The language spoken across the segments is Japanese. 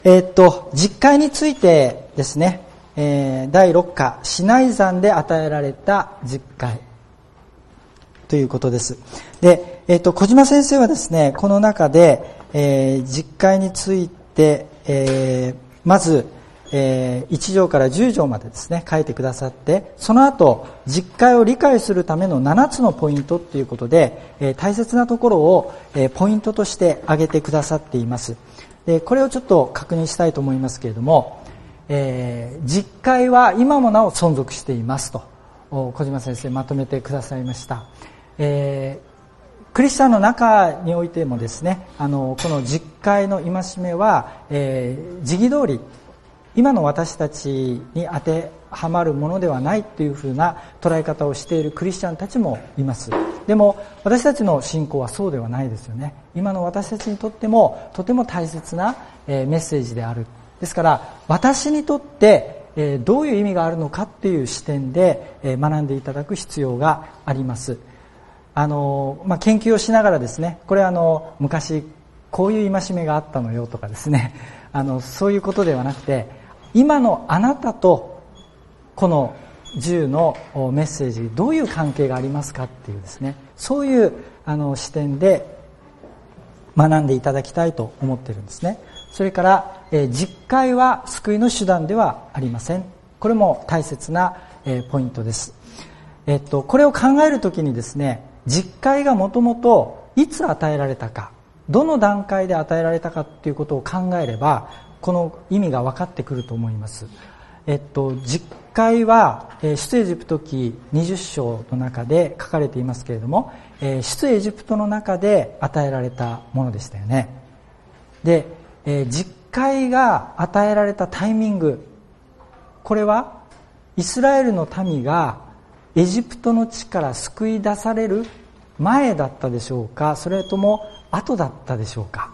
実会についてですね、第6課シナイ山で与えられた実会ということです。で、小島先生はですね、この中で、実会について、まず、1条から10条までですね書いてくださって、その後実会を理解するための7つのポイントということで、大切なところを、ポイントとして挙げてくださっています。でこれをちょっと確認したいと思いますけれども、実会は今もなお存続していますと小島先生まとめてくださいました。クリスチャンの中においてもですね、この実会の戒めは、時期通り今の私たちに当てはまるものではないというふうな捉え方をしているクリスチャンたちもいます。でも私たちの信仰はそうではないですよね。今の私たちにとってもとても大切なメッセージである。ですから私にとってどういう意味があるのかっていう視点で学んでいただく必要があります。研究をしながらですね、これ昔こういう戒めがあったのよとかですね、そういうことではなくて、今のあなたとこの10のメッセージどういう関係がありますかっていうですね、そういう視点で学んでいただきたいと思っているんですね。それから実会は救いの手段ではありません。これも大切なポイントです。これを考えるときにですね、実会がもともといつ与えられたか、どの段階で与えられたかということを考えればこの意味が分かってくると思います。実会は出エジプト記20章の中で書かれていますけれども、出エジプトの中で与えられたものでしたよね。で、実会が与えられたタイミング、これはイスラエルの民がエジプトの地から救い出される前だったでしょうか、それとも後だったでしょうか。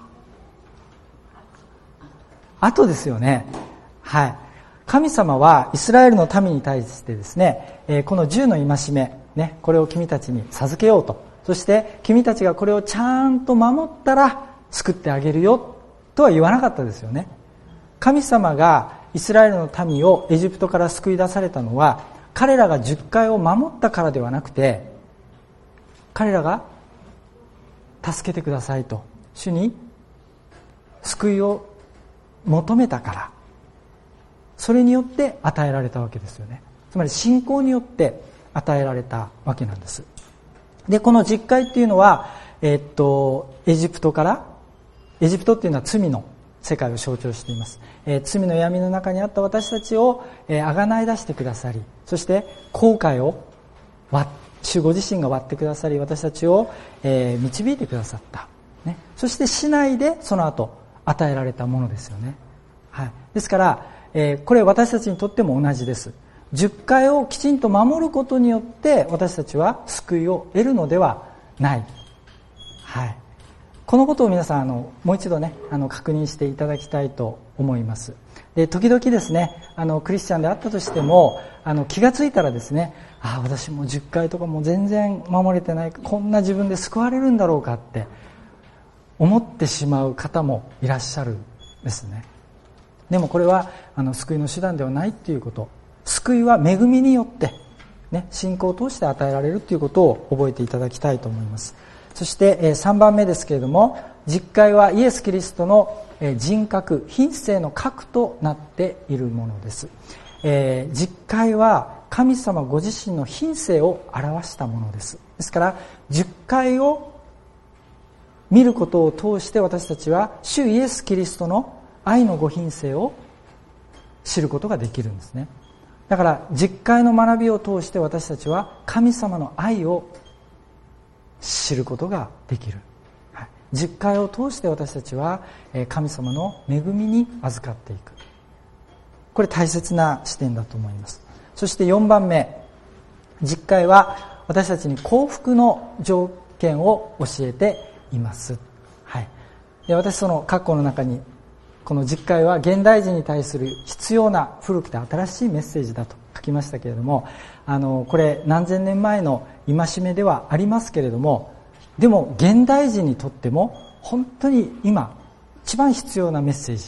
後ですよね。はい。神様はイスラエルの民に対してですね、この10の戒め、ね、これを君たちに授けようと。そして君たちがこれをちゃんと守ったら救ってあげるよとは言わなかったですよね。神様がイスラエルの民をエジプトから救い出されたのは、彼らが10回を守ったからではなくて、彼らが助けてくださいと主に救いを求めたから、それによって与えられたわけですよね。つまり信仰によって与えられたわけなんです。でこの実会っていうのは、エジプトから、エジプトっていうのは罪の世界を象徴しています。罪の闇の中にあった私たちをあがない出してくださり、そして後悔を主ご自身が割ってくださり、私たちを導いてくださった、ね、そして市内でその後与えられたものですよね。はい、ですから、これ私たちにとっても同じです。10回をきちんと守ることによって私たちは救いを得るのではない。はい、このことを皆さんもう一度ね確認していただきたいと思います。で時々ですねクリスチャンであったとしても気がついたらですね、私も10回とかも全然守れてない、こんな自分で救われるんだろうかって思ってしまう方もいらっしゃるんですね。でもこれは救いの手段ではないっていうこと、救いは恵みによって、ね、信仰を通して与えられるということを覚えていただきたいと思います。そして3番目ですけれども、実会はイエス・キリストの人格、品性の核となっているものです。実会は神様ご自身の品性を表したものです。ですから10回を見ることを通して私たちは主イエス・キリストの愛のご品性を知ることができるんですね。だから実会の学びを通して私たちは神様の愛を知ることができる。実会を通して私たちは神様の恵みに預かっていく。これ大切な視点だと思います。そして4番目、実会は私たちに幸福の条件を教えています。はい、で私その括弧の中にこの実会は現代人に対する必要な古くて新しいメッセージだと書きましたけれども、これ何千年前の戒めではありますけれども、でも現代人にとっても本当に今一番必要なメッセージ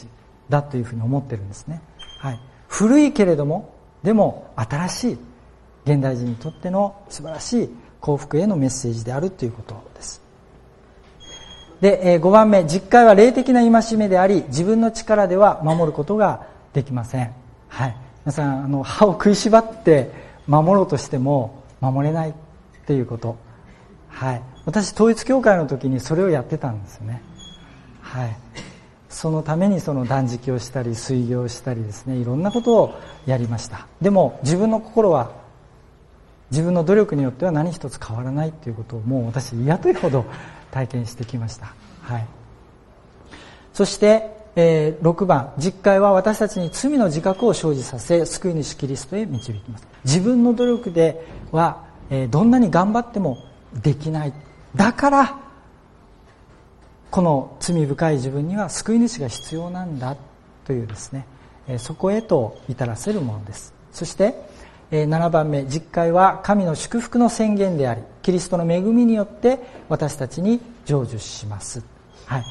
だというふうに思ってるんですね。はい、古いけれどもでも新しい現代人にとっての素晴らしい幸福へのメッセージであるということです。で、5番目、実戒は霊的な戒めであり、自分の力では守ることができません。はい、皆さん歯を食いしばって守ろうとしても守れないっていうこと。はい、私統一教会の時にそれをやってたんですよね。はい、そのためにその断食をしたり水行をしたりですね、いろんなことをやりました。でも自分の心は自分の努力によっては何一つ変わらないということをもう私嫌というほど体験してきました。はい、そして、6番、実戒は私たちに罪の自覚を生じさせ救い主キリストへ導きます。自分の努力では、どんなに頑張ってもできない。だからこの罪深い自分には救い主が必要なんだというですね、そこへと至らせるものです。そして7番目、実戒は神の祝福の宣言であり、キリストの恵みによって私たちに成就します。はい、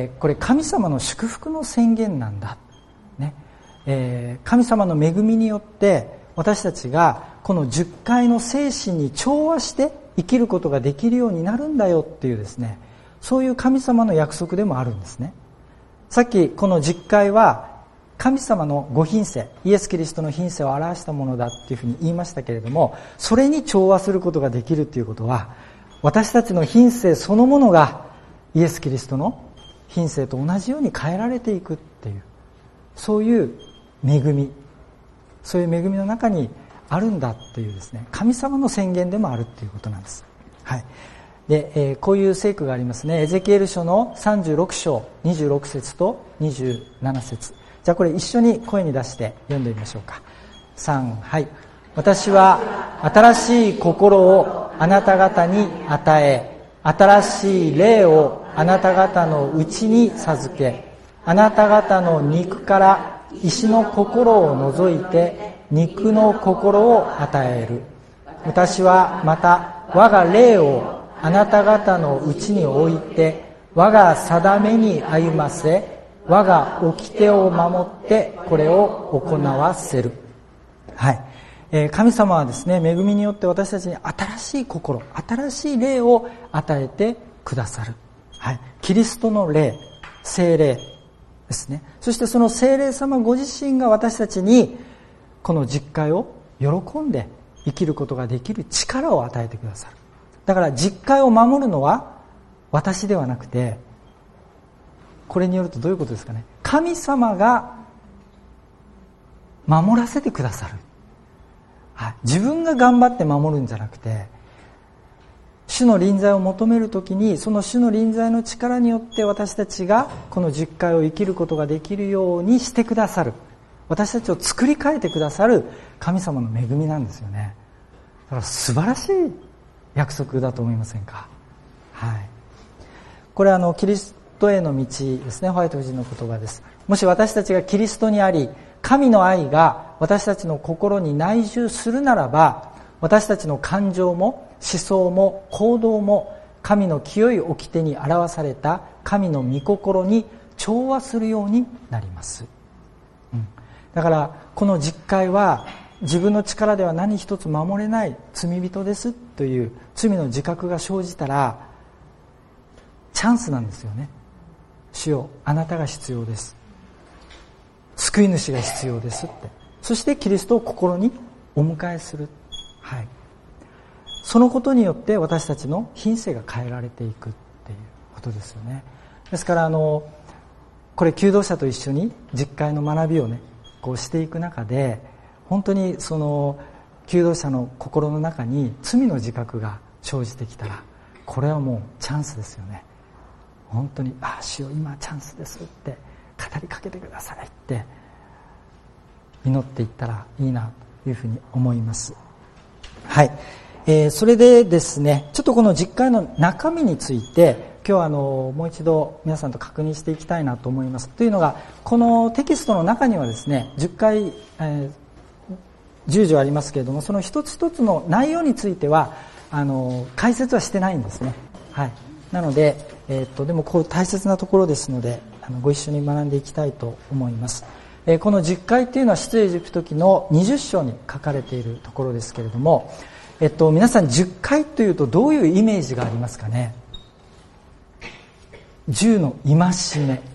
これ神様の祝福の宣言なんだ、ね。神様の恵みによって私たちがこの十戒の精神に調和して生きることができるようになるんだよっていうですね、そういう神様の約束でもあるんですね。さっきこの実戒は神様のご品性、イエス・キリストの品性を表したものだっていうふうに言いましたけれども、それに調和することができるということは、私たちの品性そのものがイエス・キリストの品性と同じように変えられていくっていう、そういう恵み、そういう恵みの中にあるんだっていうですね、神様の宣言でもあるっていうことなんです。はい。で、こういう聖句がありますね。エゼキエル書の36章26節と27節。じゃあこれ一緒に声に出して読んでみましょうか。3、はい。私は新しい心をあなた方に与え、新しい霊をあなた方のうちに授け、あなた方の肉から石の心を除いて肉の心を与える。私はまた我が霊をあなた方のうちに置いて、我が定めに歩ませ、我が掟を守ってこれを行わせる。はい。神様はですね、恵みによって私たちに新しい心、新しい霊を与えてくださる。はい。キリストの霊、聖霊ですね。そしてその聖霊様ご自身が私たちにこの実戒を喜んで生きることができる力を与えてくださる。だから実戒を守るのは私ではなくて、これによるとどういうことですかね。神様が守らせてくださる。はい、自分が頑張って守るんじゃなくて、主の臨在を求めるときに、その主の臨在の力によって私たちがこの実戒を生きることができるようにしてくださる。私たちを作り変えてくださる神様の恵みなんですよね。だから素晴らしい約束だと思いませんか。はい。これはキリストへの道ですね。ホワイト夫人の言葉です。もし私たちがキリストにあり、神の愛が私たちの心に内住するならば、私たちの感情も思想も行動も神の清い掟に表された神の御心に調和するようになります。だからこの実戒は自分の力では何一つ守れない罪人ですという罪の自覚が生じたらチャンスなんですよね。主よ、あなたが必要です。救い主が必要ですって。そしてキリストを心にお迎えする。はい。そのことによって私たちの品性が変えられていくっていうことですよね。ですからこれ求道者と一緒に実戒の学びをね、こうしていく中で、本当にその求道者の心の中に罪の自覚が生じてきたら、これはもうチャンスですよね。本当に主よ、今チャンスですって語りかけてくださいって祈っていったらいいなというふうに思います。はい。それでですね、ちょっとこの実戒の中身について今日はもう一度皆さんと確認していきたいなと思います。というのが、このテキストの中にはですね、10回、10条ありますけれども、その一つ一つの内容については解説はしてないんですね。はい。なので、でもこう大切なところですので、 ご一緒に学んでいきたいと思います。この10回というのは出エジプト記の20章に書かれているところですけれども、皆さん10回というとどういうイメージがありますかね。10の戒め、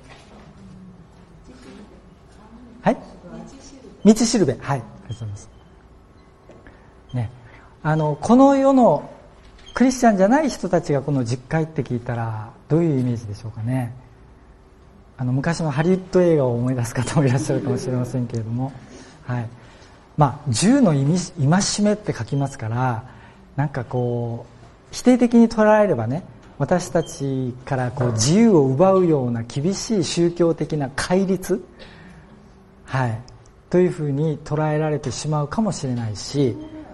はい、道しるべ、はい、ありがとうございます、ね、この世のクリスチャンじゃない人たちがこの10回って聞いたらどういうイメージでしょうかね。昔のハリウッド映画を思い出す方もいらっしゃるかもしれませんけれども、はい、10の戒めって書きますから、なんかこう否定的に捉えればね、私たちからこう自由を奪うような厳しい宗教的な戒律、はい、というふうに捉えられてしまうかもしれないし、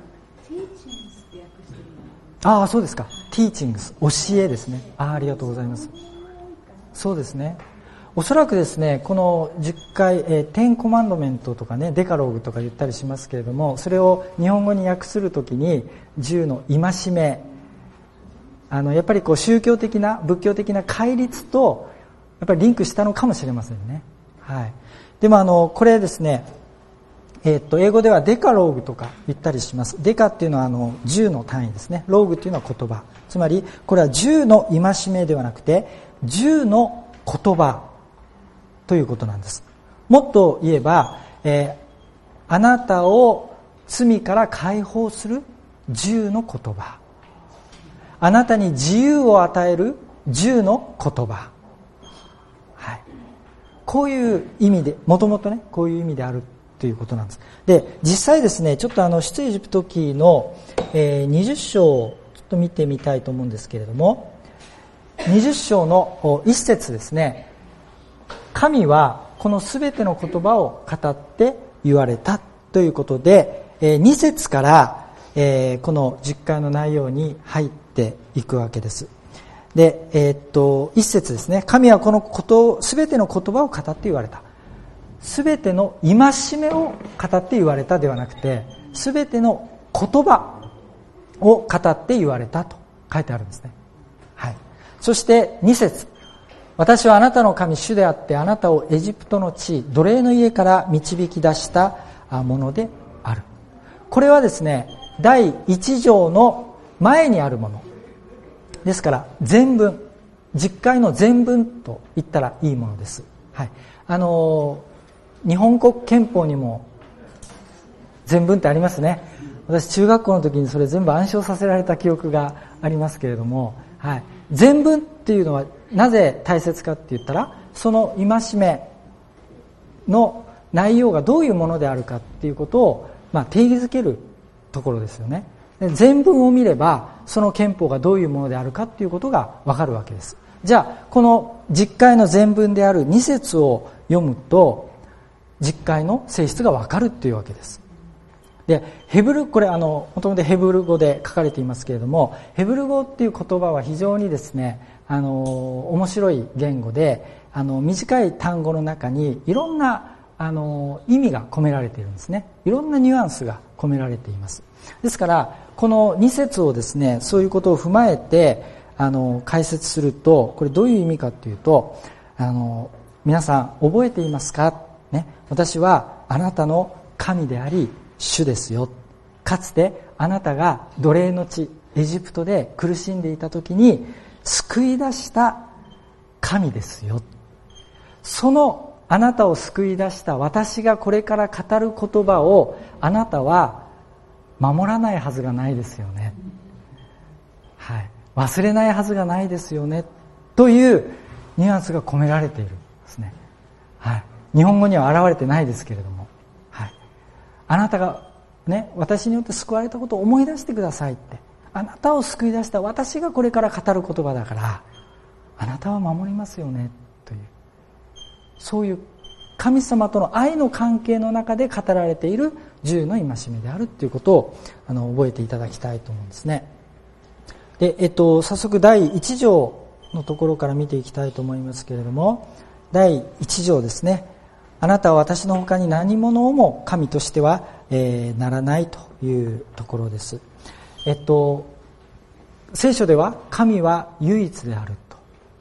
ああそうですか、ティーチングス、教えですね。ありがとうございます。そうですね、おそらくですね、この10回、10コマンドメントとかね、デカローグとか言ったりしますけれども、それを日本語に訳するときに10の戒め、やっぱりこう宗教的な仏教的な戒律とやっぱりリンクしたのかもしれませんね。はい。でもこれですね、英語ではデカローグとか言ったりします。デカっていうのは10の単位ですね。ローグっていうのは言葉。つまりこれは10の戒めではなくて10の言葉ということなんです。もっと言えば、あなたを罪から解放する10の言葉、あなたに自由を与える10の言葉、はい、こういう意味で、もともとね、こういう意味であるということなんです。で、実際ですね、ちょっと出エジプト記の、20章をちょっと見てみたいと思うんですけれども、20章の1節ですね、神はこのすべての言葉を語って言われたということで、2節から、この10回の内容に入っていくわけです。で、1節ですね、神はこのすべての言葉を語って言われた。すべての戒めを語って言われたではなくて、すべての言葉を語って言われたと書いてあるんですね。はい。そして2節、私はあなたの神主であってあなたをエジプトの地、奴隷の家から導き出したものである。これはですね、第1条の前にあるものですから、全文、10回の全文と言ったらいいものです。はい。日本国憲法にも全文ってありますね。私中学校の時にそれ全部暗唱させられた記憶がありますけれども、はい、全文っていうのはなぜ大切かって言ったら、その戒めの内容がどういうものであるかっていうことを、定義づけるところですよね。で、全文を見ればその憲法がどういうものであるかっていうことがわかるわけです。じゃあこの10回の全文である2節を読むと10回の性質がわかるっていうわけです。で、これもともとヘブル語で書かれていますけれども、ヘブル語っていう言葉は非常にですね、面白い言語で、短い単語の中にいろんな意味が込められているんですね。いろんなニュアンスが込められています。ですからこの2節をですね、そういうことを踏まえて解説すると、これどういう意味かというと、皆さん覚えていますか、ね、私はあなたの神であり主ですよ。かつてあなたが奴隷の地エジプトで苦しんでいた時に救い出した神ですよ。そのあなたを救い出した私がこれから語る言葉をあなたは守らないはずがないですよね。はい、忘れないはずがないですよねというニュアンスが込められているんですね。はい、日本語には現れてないですけれども、はい、あなたがね、私によって救われたことを思い出してくださいって、あなたを救い出した私がこれから語る言葉だからあなたは守りますよねという、そういう神様との愛の関係の中で語られている10の戒めであるということを覚えていただきたいと思うんですね。で、早速第1条のところから見ていきたいと思いますけれども、第1条ですね。あなたは私の他に何者をも神としては、ならないというところです。聖書では神は唯一であると、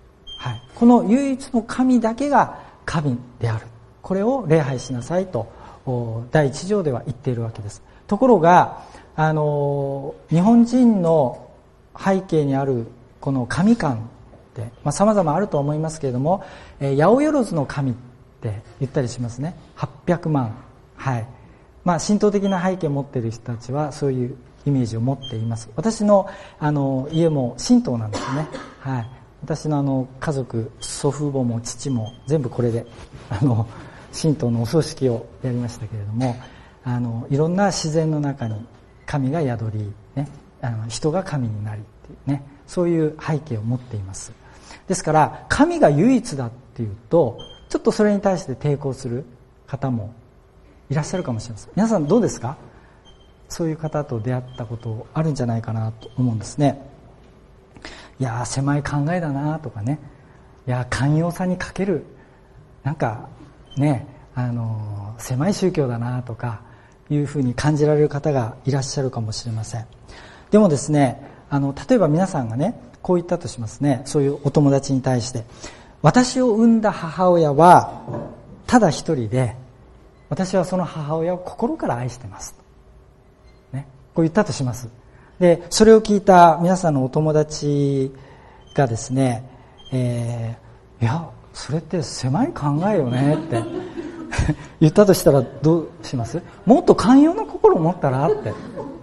はい、この唯一の神だけが神である、これを礼拝しなさいと第一条では言っているわけです。ところが日本人の背景にあるこの神観って様々あると思いますけれども、八百万の神って言ったりしますね。800万、はい、神道的な背景を持っている人たちはそういうイメージを持っています。私の家も神道なんですね。はい、私の家族、祖父母も父も全部これで神道のお葬式をやりましたけれども、いろんな自然の中に神が宿り、ね、人が神になりっていうね、そういう背景を持っています。ですから神が唯一だっていうと、ちょっとそれに対して抵抗する方もいらっしゃるかもしれません。皆さんどうですか？そういう方と出会ったことあるんじゃないかなと思うんですね。いやー、狭い考えだなとかね、いやー、寛容さに欠けるなんかね、狭い宗教だなとかいうふうに感じられる方がいらっしゃるかもしれません。でもですね、例えば皆さんがね、こう言ったとしますね。そういうお友達に対して、私を産んだ母親はただ一人で、私はその母親を心から愛してますと、ね、こう言ったとします。でそれを聞いた皆さんのお友達がですね、いやそれって狭い考えよねって言ったとしたらどうします？もっと寛容な心を持ったらって、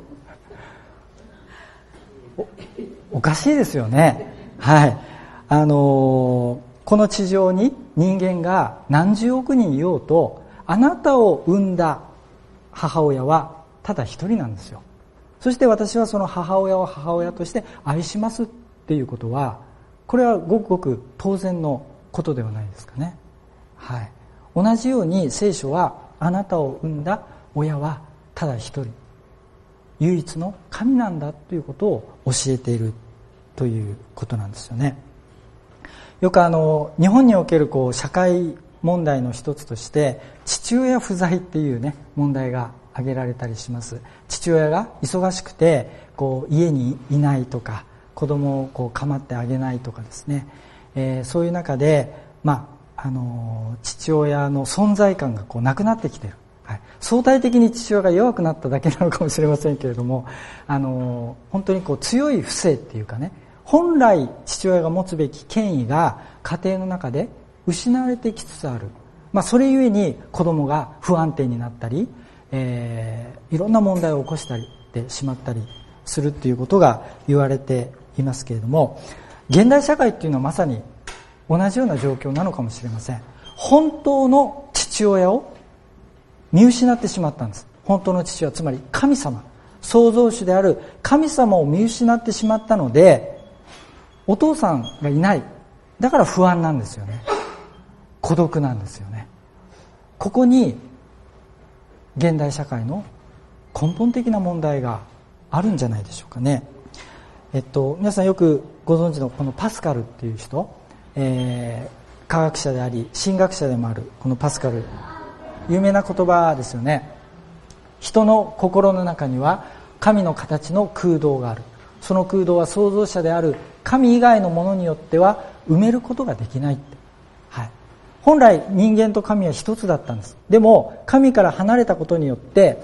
おかしいですよね。はい、この地上に人間が何十億人いようと、あなたを産んだ母親はただ一人なんですよ。そして私はその母親を母親として愛しますっていうことは、これはごくごく当然のことではないですかね。はい、同じように聖書は、あなたを産んだ親はただ一人、唯一の神なんだということを教えているということなんですよね。よく日本における社会問題の一つとして、父親不在っていうね、問題が挙げられたりします。父親が忙しくて家にいないとか、子供を構ってあげないとかですね、そういう中で、父親の存在感がなくなってきている、はい、相対的に父親が弱くなっただけなのかもしれませんけれども、本当に強い不正っていうかね、本来父親が持つべき権威が家庭の中で失われてきつつある、それゆえに子供が不安定になったり、いろんな問題を起こしたりしてしまったりするっていうことが言われていますけれども、現代社会っていうのはまさに同じような状況なのかもしれません。本当の父親を見失ってしまったんです。本当の父親、つまり神様、創造主である神様を見失ってしまったので、お父さんがいない、だから不安なんですよね。孤独なんですよね。ここに現代社会の根本的な問題があるんじゃないでしょうかね。皆さんよくご存知のこのパスカルっていう人、科学者であり神学者でもあるこのパスカル、有名な言葉ですよね。人の心の中には神の形の空洞がある。その空洞は創造者である神以外のものによっては埋めることができないって、はい、本来人間と神は一つだったんです。でも神から離れたことによって、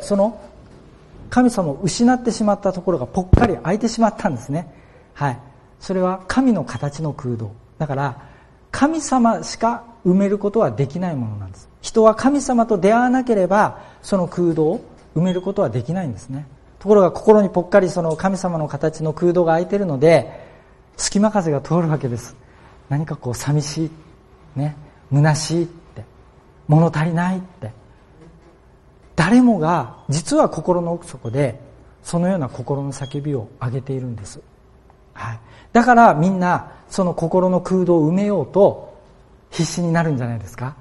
その神様を失ってしまったところがぽっかり空いてしまったんですね。はい、それは神の形の空洞だから、神様しか埋めることはできないものなんです。人は神様と出会わなければその空洞を埋めることはできないんですね。ところが心にぽっかりその神様の形の空洞が空いているので、隙間風が通るわけです。何か寂しい、ね、虚しいって、物足りないって、誰もが実は心の奥底でそのような心の叫びを上げているんです。はい、だからみんなその心の空洞を埋めようと必死になるんじゃないですか。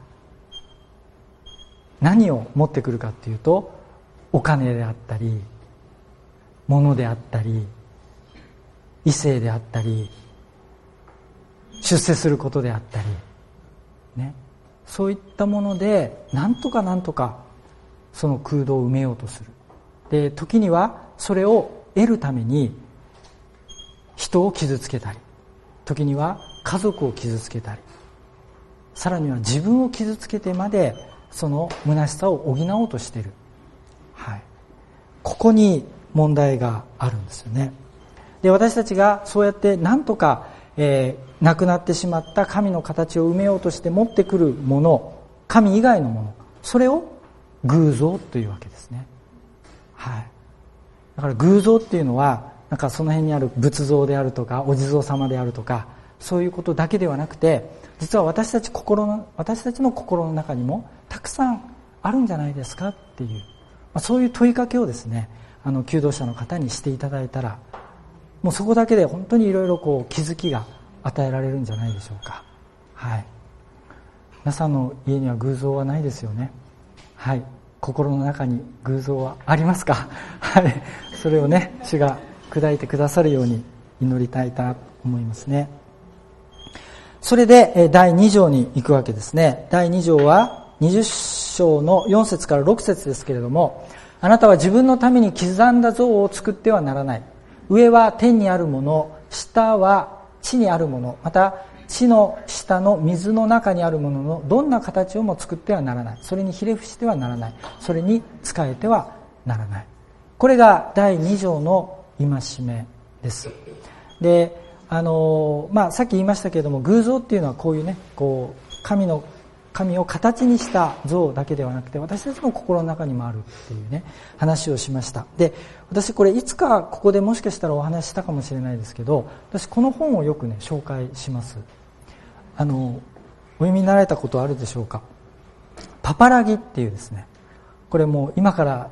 何を持ってくるかっていうと、お金であったり、物であったり、異性であったり、出世することであったり、ね、そういったものでなんとかその空洞を埋めようとする。で、時にはそれを得るために人を傷つけたり、時には家族を傷つけたり、さらには自分を傷つけてまでその虚しさを補おうとしている、ここに問題があるんですよね。で、私たちがそうやって何とか、なくなってしまった神の形を埋めようとして持ってくるもの、神以外のもの、それを偶像というわけですね。だから偶像っていうのはなんかその辺にある仏像であるとかお地蔵様であるとか、そういうことだけではなくて、実は私たちの心の中にもたくさんあるんじゃないですかっていう、そういう問いかけをですね、求道者の方にしていただいたら、もうそこだけで本当にいろいろ気づきが与えられるんじゃないでしょうか。皆さんの家には偶像はないですよね。心の中に偶像はありますか？それをね、主が砕いてくださるように祈りたいと思いますね。それで第2条に行くわけですね。第2条は20章の4節から6節ですけれども、あなたは自分のために刻んだ像を作ってはならない。上は天にあるもの、下は地にあるもの、また地の下の水の中にあるもののどんな形をも作ってはならない。それにひれ伏してはならない。それに仕えてはならない。これが第2条の戒めです。で、さっき言いましたけれども、偶像っていうのはこういうね、神を形にした像だけではなくて、私たちの心の中にもあるっていうね、話をしました。で、私これいつかここでもしかしたらお話ししたかもしれないですけど、私この本をよくね、紹介します。お読みになられたことあるでしょうか。パパラギっていうですね、これもう今から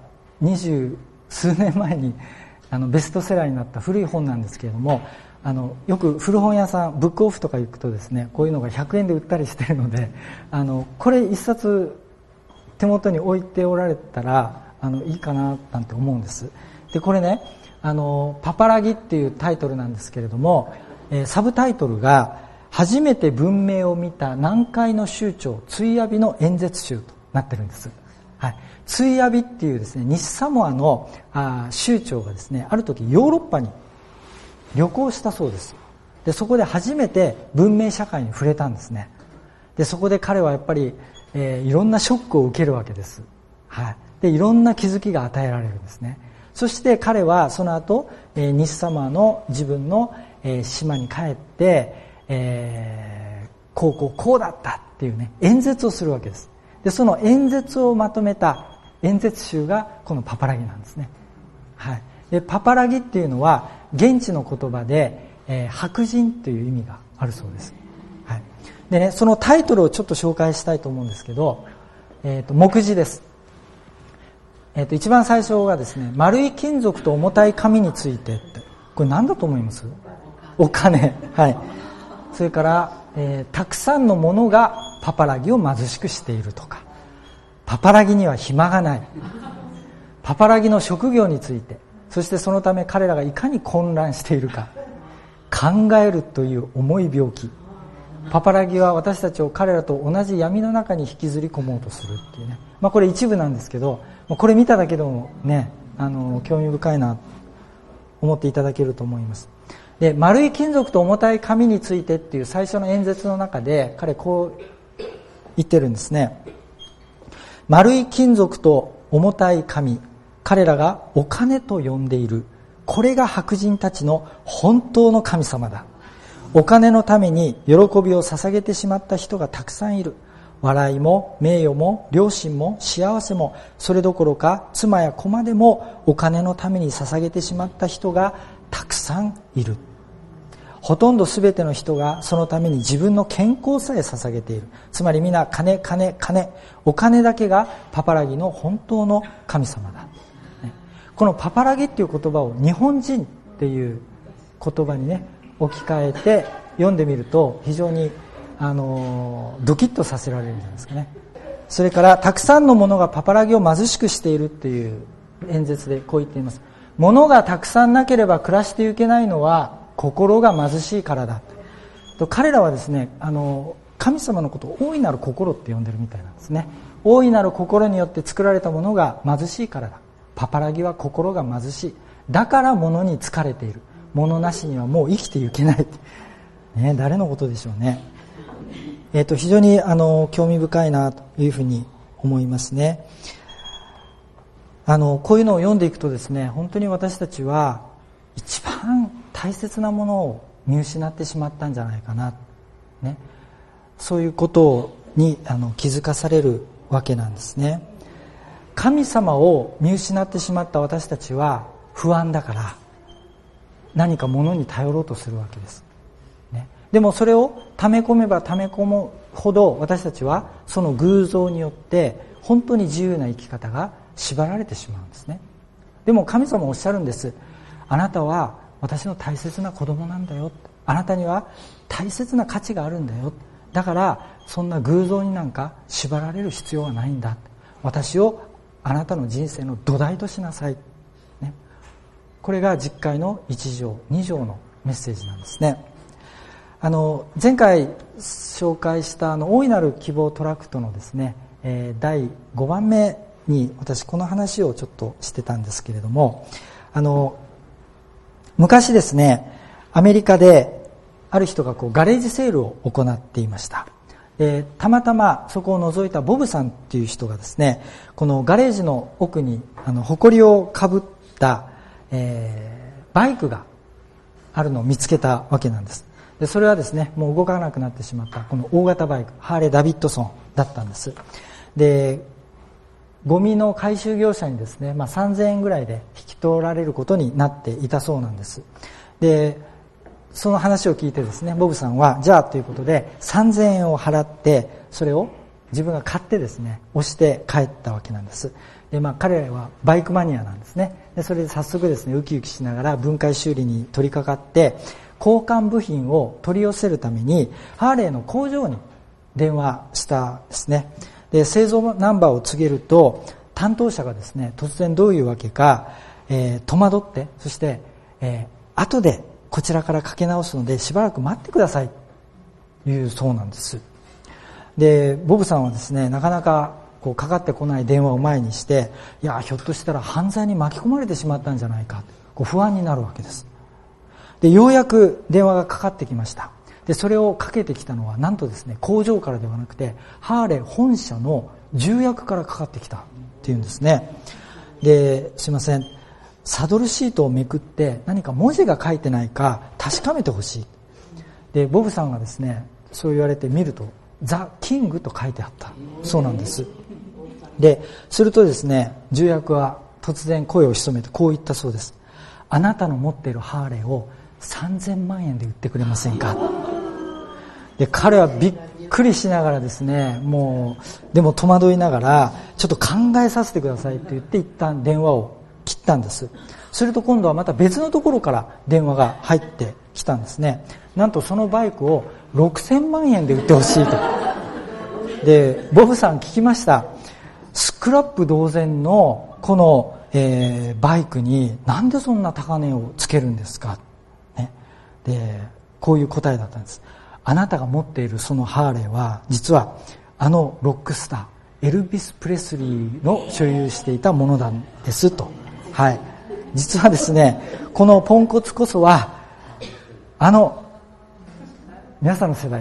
20数年前にベストセラーになった古い本なんですけれども、よく古本屋さん、ブックオフとか行くとですね、こういうのが100円で売ったりしているので、これ一冊手元に置いておられたらいいかななんて思うんです。で、これね、パパラギっていうタイトルなんですけれども、サブタイトルが初めて文明を見た南海の酋長ツイアビの演説集となってるんです。ツイアビっていうですね、西サモアの酋長がですね、ある時ヨーロッパに旅行したそうです。で、そこで初めて文明社会に触れたんですね。で、そこで彼はやっぱり、いろんなショックを受けるわけです。で、いろんな気づきが与えられるんですね。そして彼はその後、西サモアの自分の、島に帰って、こうだったっていうね、演説をするわけです。で、その演説をまとめた演説集がこのパパラギなんですね。で、パパラギっていうのは現地の言葉で、白人という意味があるそうです。でね、そのタイトルをちょっと紹介したいと思うんですけど、目次です。一番最初がですね、丸い金属と重たい紙についてって、これ何だと思います？お金。それから、たくさんのものがパパラギを貧しくしているとか、パパラギには暇がない、パパラギの職業について、そしてそのため彼らがいかに混乱しているか、考えるという重い病気。パパラギは私たちを彼らと同じ闇の中に引きずり込もうとするっていうね。これ一部なんですけど、これ見ただけでもね、興味深いなと思っていただけると思います。で、丸い金属と重たい紙についてっていう最初の演説の中で彼こう言ってるんですね。丸い金属と重たい紙、彼らがお金と呼んでいる、これが白人たちの本当の神様だ。お金のために喜びを捧げてしまった人がたくさんいる。笑いも名誉も良心も幸せも、それどころか妻や子までもお金のために捧げてしまった人がたくさんいる。ほとんど全ての人がそのために自分の健康さえ捧げている。つまり皆金、お金だけがパパラギの本当の神様だ。このパパラギっていう言葉を日本人っていう言葉にね、置き換えて読んでみると非常にドキッとさせられるんじゃないですかね。それからたくさんのものがパパラギを貧しくしているっていう演説でこう言っています。物がたくさんなければ暮らしていけないのは心が貧しいからだと。彼らはですね、神様のことを大いなる心って呼んでるみたいなんですね。大いなる心によって作られたものが貧しいからだ。パパラギは心が貧しい。だから物に疲れている。物なしにはもう生きていけない。 誰のことでしょうね。非常に興味深いなというふうに思いますね。こういうのを読んでいくとですね、本当に私たちは一番大切なものを見失ってしまったんじゃないかな、ね、そういうことに気づかされるわけなんですね。神様を見失ってしまった私たちは不安だから何か物に頼ろうとするわけです、ね、でもそれを溜め込めば溜め込むほど私たちはその偶像によって本当に自由な生き方が縛られてしまうんですね。でも神様はおっしゃるんです。あなたは私の大切な子供なんだよ。あなたには大切な価値があるんだよ。だからそんな偶像になんか縛られる必要はないんだ。私をあなたの人生の土台としなさい、ね、これが実会の1条2条のメッセージなんですね。前回紹介した大いなる希望トラクトのですね、第5番目に私この話をちょっとしてたんですけれども、昔ですね、アメリカである人がガレージセールを行っていました。たまたまそこを覗いたボブさんっていう人がですね、このガレージの奥に埃をかぶった、バイクがあるのを見つけたわけなんです。でそれはですね、もう動かなくなってしまったこの大型バイク、ハーレー・ダビッドソンだったんです。でゴミの回収業者にですね、3000円ぐらいで引き取られることになっていたそうなんです。でその話を聞いてですね、ボブさんはじゃあということで3000円を払ってそれを自分が買ってですね押して帰ったわけなんです。で彼らはバイクマニアなんですね。でそれで早速ですねウキウキしながら分解修理に取り掛かって交換部品を取り寄せるためにハーレーの工場に電話したんですね。で製造ナンバーを告げると担当者がですね突然どういうわけか、戸惑ってそして、後でこちらからかけ直すのでしばらく待ってくださいというそうなんです。でボブさんはですねなかなかかかってこない電話を前にしていやひょっとしたら犯罪に巻き込まれてしまったんじゃないか不安になるわけです。でようやく電話がかかってきました。でそれをかけてきたのはなんとですね工場からではなくてハーレー本社の重役からかかってきたっていうんですね。ですいません、サドルシートをめくって何か文字が書いてないか確かめてほしい。でボブさんがですねそう言われて見るとザ・キングと書いてあったそうなんです。でするとですね重役は突然声を潜めてこう言ったそうです。あなたの持っているハーレーを3000万円で売ってくれませんか。で彼はびっくりしながらですねでも戸惑いながらちょっと考えさせてくださいと言って一旦電話を切ったんです。すると今度はまた別のところから電話が入ってきたんですね。なんとそのバイクを6000万円で売ってほしいと。でボブさん聞きました。スクラップ同然のこの、バイクになんでそんな高値をつけるんですか、ね、でこういう答えだったんです。あなたが持っているそのハーレーは実はロックスターエルビス・プレスリーの所有していたものなんですと。はい、実はですねこのポンコツこそは皆さんの世代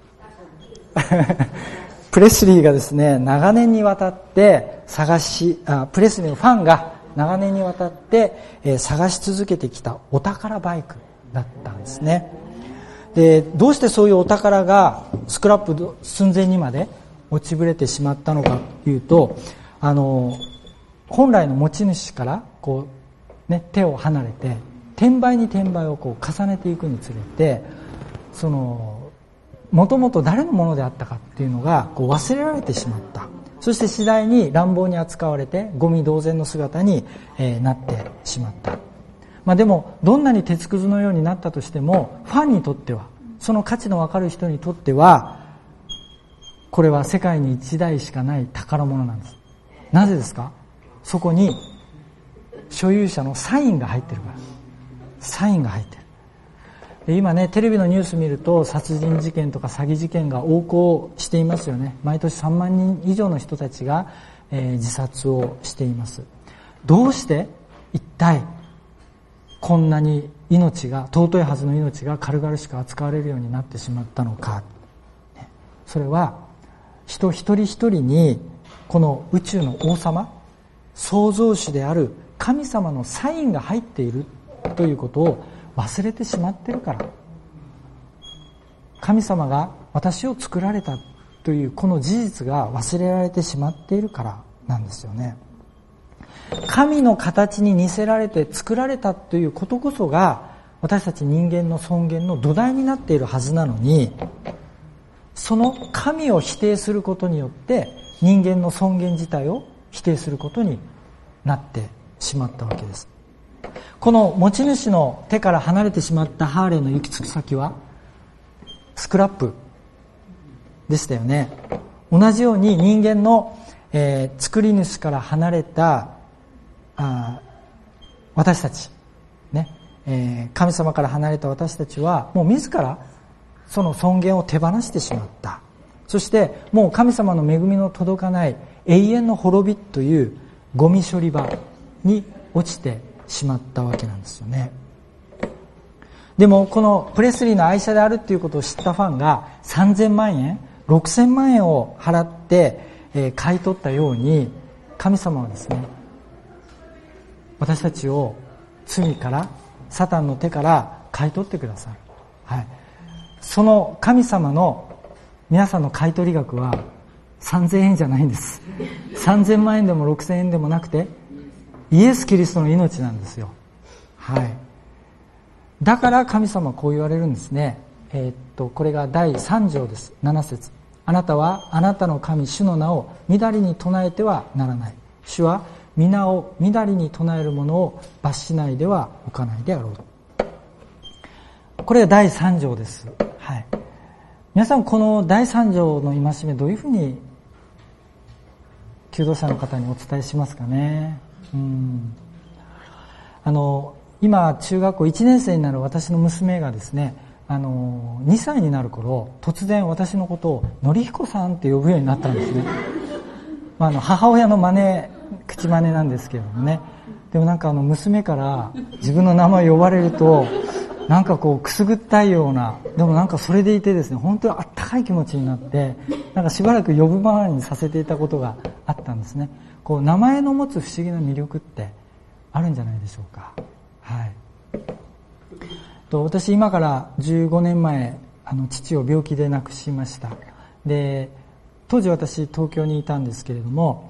プレスリーがですね長年にわたってプレスリーのファンが長年にわたって、探し続けてきたお宝バイクだったんですね。でどうしてそういうお宝がスクラップ寸前にまで落ちぶれてしまったのかというと本来の持ち主から手を離れて転売に転売を重ねていくにつれてもともと誰のものであったかっていうのが忘れられてしまった。そして次第に乱暴に扱われてゴミ同然の姿に、なってしまった。でもどんなに鉄くずのようになったとしてもファンにとってはその価値の分かる人にとってはこれは世界に一台しかない宝物なんです。なぜですか。そこに所有者のサインが入ってるから。サインが入ってる。で今ねテレビのニュース見ると殺人事件とか詐欺事件が横行していますよね。毎年3万人以上の人たちが、自殺をしています。どうして一体こんなに尊いはずの命が軽々しく扱われるようになってしまったのか。それは人一人一人にこの宇宙の王様、創造主である神様のサインが入っているということを忘れてしまっているから。神様が私を作られたというこの事実が忘れられてしまっているからなんですよね。神の形に似せられて作られたということこそが私たち人間の尊厳の土台になっているはずなのに、その神を否定することによって人間の尊厳自体を否定することになってしまったわけです。この持ち主の手から離れてしまったハーレーの行き着く先はスクラップでしたよね。同じように人間の、作り主から離れた私たち、ね、神様から離れた私たちはもう自らその尊厳を手放してしまった。そしてもう神様の恵みの届かない永遠の滅びというゴミ処理場に落ちてしまったわけなんですよね。でもこのプレスリーの愛車であるということを知ったファンが3000万円6000万円を払って、買い取ったように、神様はですね、私たちを罪からサタンの手から買い取ってくださる。はい。その神様の皆さんの買い取り額は3000円じゃないんです。3000万円でも6000円でもなくてイエス・キリストの命なんですよ。はい。だから神様はこう言われるんですね。これが第3条です。7節。あなたはあなたの神主の名をみだりに唱えてはならない。主は皆をみだりに唱える者を罰しないではおかないであろう。これが第3条です。はい。皆さんこの第3条の戒めどういうふうに求道者の方にお伝えしますかね。今中学校1年生になる私の娘がですね、2歳になる頃突然私のことをのりひこさんって呼ぶようになったんですね。母親の口真似なんですけれどもね。でもなんか娘から自分の名前呼ばれるとなんかこうくすぐったいような、でもなんかそれでいてですね、本当にあったかい気持ちになって、なんかしばらく呼ぶままにさせていたことがあったんですね。こう名前の持つ不思議な魅力ってあるんじゃないでしょうか。はい。私今から15年前父を病気で亡くしました。で当時私東京にいたんですけれども、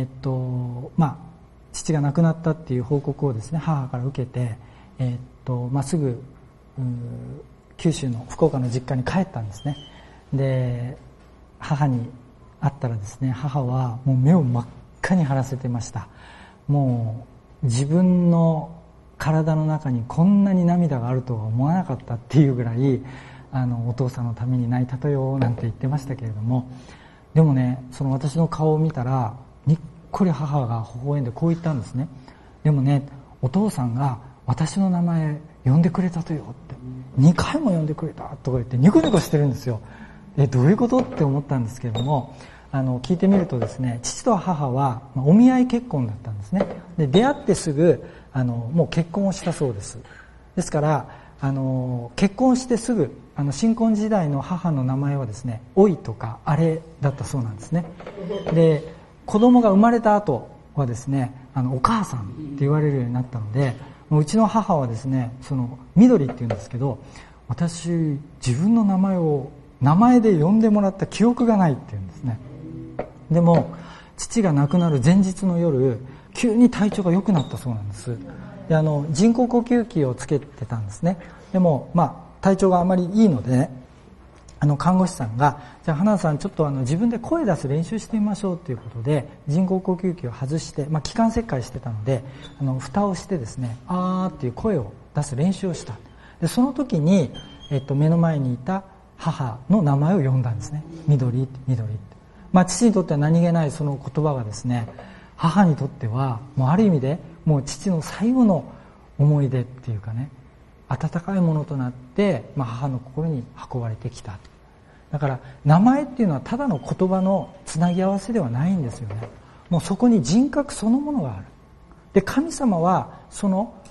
父が亡くなったっていう報告をですね母から受けて、すぐ九州の福岡の実家に帰ったんですね。で母に会ったらですね、母はもう目を真っ赤に張らせてました。もう自分の体の中にこんなに涙があるとは思わなかったっていうぐらいお父さんのために泣いたとよなんて言ってましたけれども、でもね、その私の顔を見たらにっこり母が微笑んでこう言ったんですね。でもね、お父さんが私の名前呼んでくれたとよって2回も呼んでくれたとか言ってニコニコしてるんですよ。どういうことって思ったんですけれども、聞いてみるとですね、父と母はお見合い結婚だったんですね。で出会ってすぐもう結婚をしたそうです。ですから結婚してすぐ新婚時代の母の名前はですね、おいとかあれだったそうなんですね。で子供が生まれた後はですね、お母さんって言われるようになったので、もううちの母はですね、その緑って言うんですけど、私自分の名前を名前で呼んでもらった記憶がないって言うんですね。でも父が亡くなる前日の夜、急に体調が良くなったそうなんです。で人工呼吸器をつけてたんですね。でも体調があまりいいので、ね、看護師さんが、じゃあ花田さんちょっと自分で声出す練習してみましょうということで人工呼吸器を外して、気管切開してたので蓋をしてですね、あーっていう声を出す練習をした。でその時に、目の前にいた母の名前を呼んだんですね。緑緑って、父にとっては何気ないその言葉がですね、母にとってはもうある意味でもう父の最後の思い出っていうかね、温かいものとなって、母の心に運ばれてきた。だから名前っていうのはただの言葉のつなぎ合わせではないんですよね。もうそこに人格そのものがある。で神様はその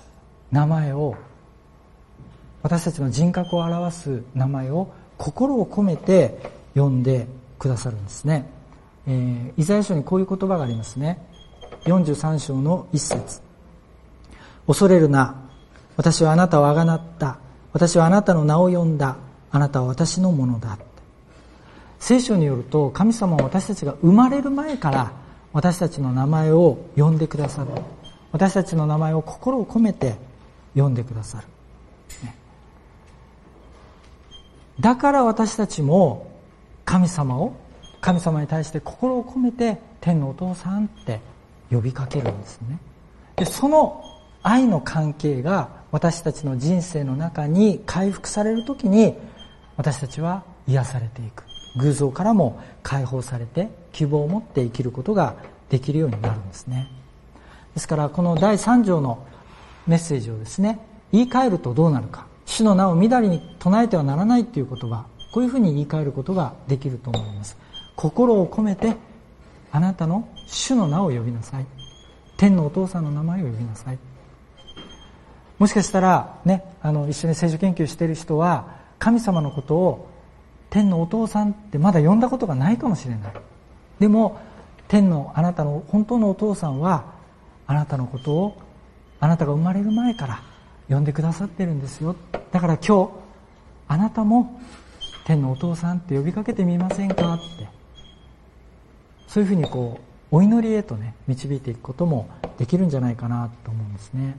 名前を、私たちの人格を表す名前を心を込めて呼んでくださるんですね。イザヤ書にこういう言葉がありますね。43章の1節。恐れるな。私はあなたをあがなった。私はあなたの名を呼んだ。あなたは私のものだ。聖書によると、神様は私たちが生まれる前から私たちの名前を呼んでくださる。私たちの名前を心を込めて呼んでくださる。だから私たちも神様に対して心を込めて天のお父さんって呼びかけるんですね。で、その愛の関係が私たちの人生の中に回復されるときに、私たちは癒されていく。偶像からも解放されて希望を持って生きることができるようになるんですね。ですからこの第3条のメッセージをですね、言い換えるとどうなるか。主の名をみだりに唱えてはならないという言葉、こういうふうに言い換えることができると思います。心を込めてあなたの主の名を呼びなさい。天のお父さんの名前を呼びなさい。もしかしたらね、一緒に聖書研究している人は神様のことを天のお父さんってまだ呼んだことがないかもしれない。でも天のあなたの本当のお父さんはあなたのことをあなたが生まれる前から呼んでくださってるんですよ。だから今日あなたも天のお父さんって呼びかけてみませんかって、そういうふうにお祈りへとね導いていくこともできるんじゃないかなと思うんですね。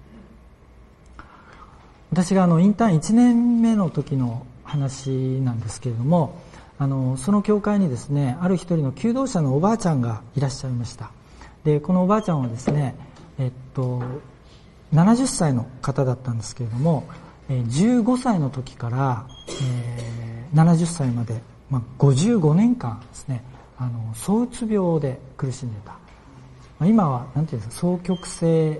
私がインターン1年目の時の話なんですけれども、その教会にですね、ある一人の求道者のおばあちゃんがいらっしゃいました。で、このおばあちゃんはですね、70歳の方だったんですけれども、15歳の時から、70歳まで、55年間ですね、躁うつ病で苦しんでた。今はなんていうんですか、双極性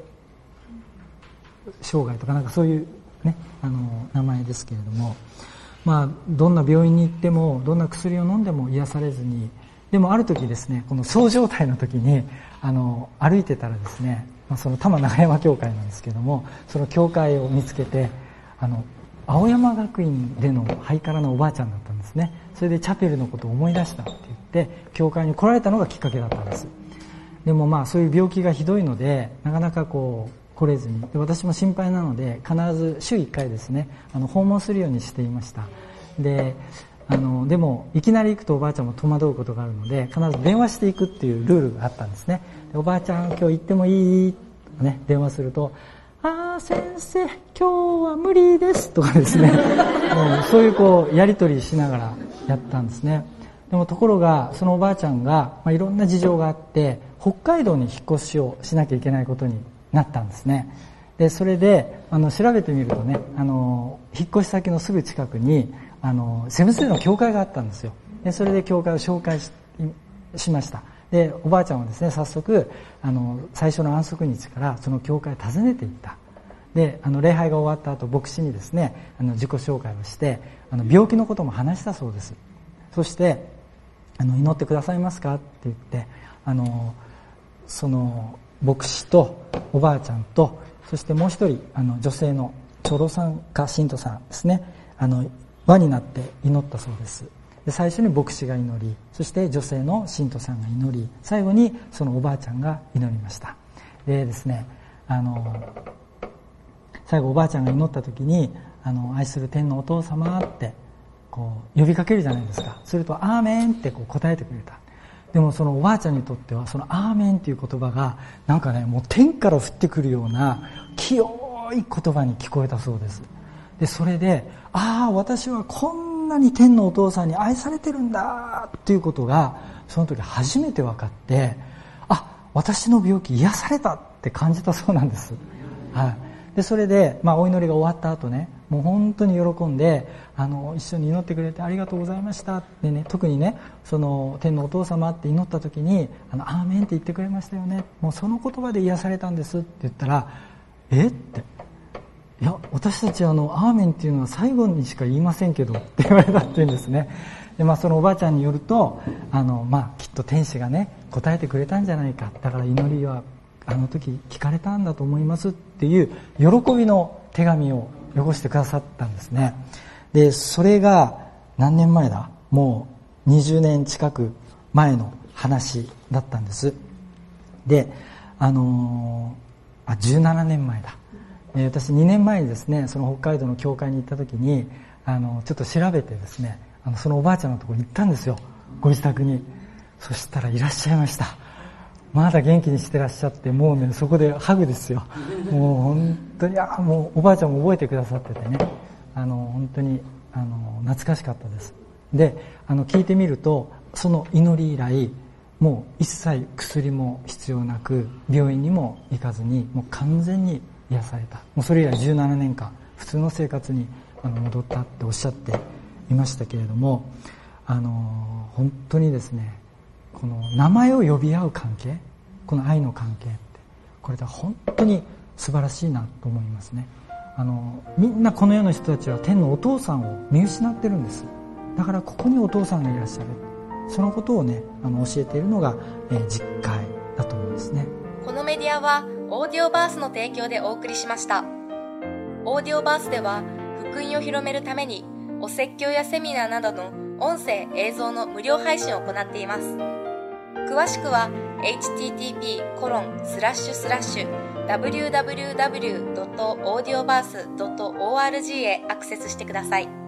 障害とかなんかそういうね、名前ですけれども、どんな病院に行ってもどんな薬を飲んでも癒されずに、でもある時ですね、このそう状態の時に歩いてたらですね、その多摩長山教会なんですけども、その教会を見つけて、青山学院でのハイカラなおばあちゃんだったんですね。それでチャペルのことを思い出したって言って教会に来られたのがきっかけだったんです。でもそういう病気がひどいのでなかなか来れずに、で私も心配なので必ず週1回ですね訪問するようにしていました。ででもいきなり行くとおばあちゃんも戸惑うことがあるので必ず電話していくっていうルールがあったんですね。でおばあちゃん今日行ってもいいとね電話すると、先生今日は無理ですとかですねそういうやり取りしながらやったんですね。でもところがそのおばあちゃんが、いろんな事情があって北海道に引っ越しをしなきゃいけないことになったんですね。でそれで調べてみるとね引っ越し先のすぐ近くにセブンスデーの教会があったんですよ。でそれで教会を紹介 しました。でおばあちゃんはですね早速最初の安息日からその教会を訪ねていった。で礼拝が終わった後牧師にですね自己紹介をして病気のことも話したそうです。そして祈ってくださいますかって言ってその牧師とおばあちゃんとそしてもう一人女性の長老さんか信徒さんですね輪になって祈ったそうです。で最初に牧師が祈り、そして女性の信徒さんが祈り、最後にそのおばあちゃんが祈りました。でですね最後おばあちゃんが祈った時に愛する天のお父様って呼びかけるじゃないですか。するとアーメンって答えてくれた。でもそのおばあちゃんにとってはそのアーメンっていう言葉がなんかねもう天から降ってくるような清い言葉に聞こえたそうです。でそれで私はこんなに天のお父さんに愛されてるんだっていうことがその時初めて分かって、私の病気癒されたって感じたそうなんです。でそれで、お祈りが終わった後ねもう本当に喜んで一緒に祈ってくれてありがとうございましたってね、特にねその天のお父様って祈った時にアーメンって言ってくれましたよね、もうその言葉で癒されたんですって言ったらっていや私たちアーメンっていうのは最後にしか言いませんけどって言われたっていうんですね。でそのおばあちゃんによるときっと天使がね答えてくれたんじゃないか、だから祈りはあの時聞かれたんだと思いますっていう喜びの手紙をよこしてくださったんですね。でそれが何年前だ、もう20年近く前の話だったんです。で17年前だ。私2年前にですね、その北海道の教会に行った時にちょっと調べてですね、そのおばあちゃんのところに行ったんですよ、ご自宅に。そしたらいらっしゃいました。まだ元気にしてらっしゃって、もうねそこでハグですよ。もう本当にもうおばあちゃんも覚えてくださっててね、本当に懐かしかったです。で聞いてみると、その祈り以来もう一切薬も必要なく、病院にも行かずにもう完全に癒された。もうそれ以来17年間普通の生活に戻ったっておっしゃっていましたけれども、本当にですね、この名前を呼び合う関係、この愛の関係って、これで本当に素晴らしいなと思いますね。みんなこの世の人たちは天のお父さんを見失ってるんです。だからここにお父さんがいらっしゃる、そのことをね教えているのが、実会だと思うんですね。 このメディアはオーディオバースの提供でお送りしました。オーディオバースでは福音を広めるためにお説教やセミナーなどの音声映像の無料配信を行っています。詳しくは http://www.audioverse.org へアクセスしてください。